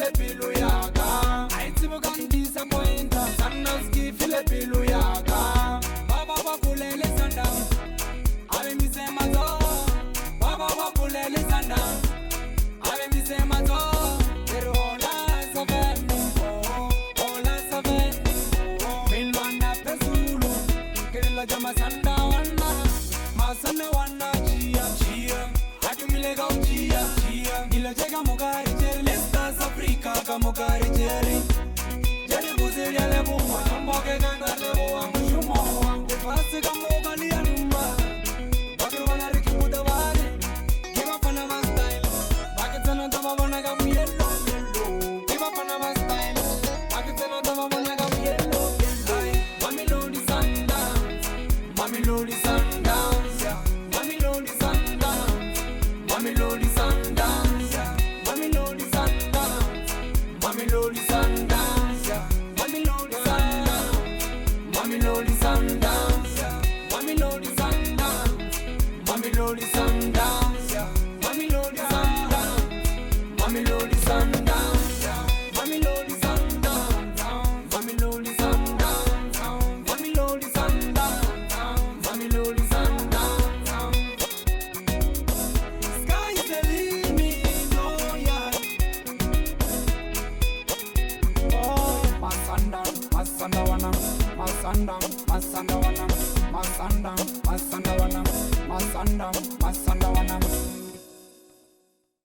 file pilu yaga. Aitibu kan disappointa. Sandaski file pilu yaga. Baba wakulele Sundown. Ave mi se mazo. Baba wakulele Sundown. Ave mi se mazo. Pero hola saben nimbo. Hola saben nimbo. Milwana pesulu. Kirila jama Sundown. Masana wana chia chia. Milega uchia chia. Ila chega mugari jeri. Lestas Africa ka mugari jeri. Jeri buzeri ale bumwa. Amboge ganga lebo amushumo. Defasi ka mugali anumba. Bakru wana riki mudawari. Give up on our style. Bakitana tama wana ga yellow yellow. Give up on our style. Bakitana tama wana ga yellow yellow. Mamelodi Sundowns. Mamelodi Sundowns. Mamelodi Sundowns. Mamelodi Sundowns, yeah. Mamelodi Sundowns, Mamelodi Sundowns, yeah. Mamelodi Sundowns, Mamelodi Sundowns, yeah. Mamelodi Sundowns, Mamelodi Sundowns, yeah. Mamelodi Sundowns, Mamelodi Sundowns, yeah. Mamelodi Sundowns, Mamelodi Sundowns, Mamelodi Sundowns, Mamelodi Sundowns. Masandam, Masandam, Masandam, Masandam, Masandam, Masandam, Masandam.